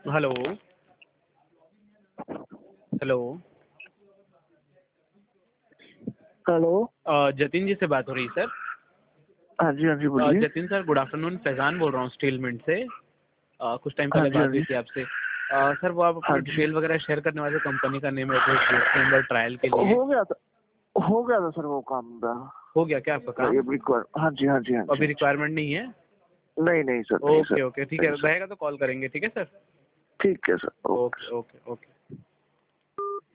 Hello. Hello. Hello. Jatin ji से बात हो रही है सर? हाँ जी, हाँ जी, बोलिए। Jatin sir, good afternoon. Faizan बोल रहा हूँ स्टील मिंट से। कुछ टाइम हाँ पहले जी, हाँ बात हुई जी। थी आपसे। सर, वो आप हाँ अपनी जी, डिटेल वगैरह शेयर करने वाले कंपनी का नेम है ट्रायल के लिए। हो गया था सर वो काम का। हो गया क्या आपका काम? हाँ जी, हाँ जी, हाँ जी। अभी रिक्वायरमेंट नहीं है? नहीं नहीं सर, नहीं ओके सर। ओके, ठीक है, नहीं सर। रहेगा तो कॉल करेंगे, ठीक है सर? ठीक है sir, okay. Okay okay okay.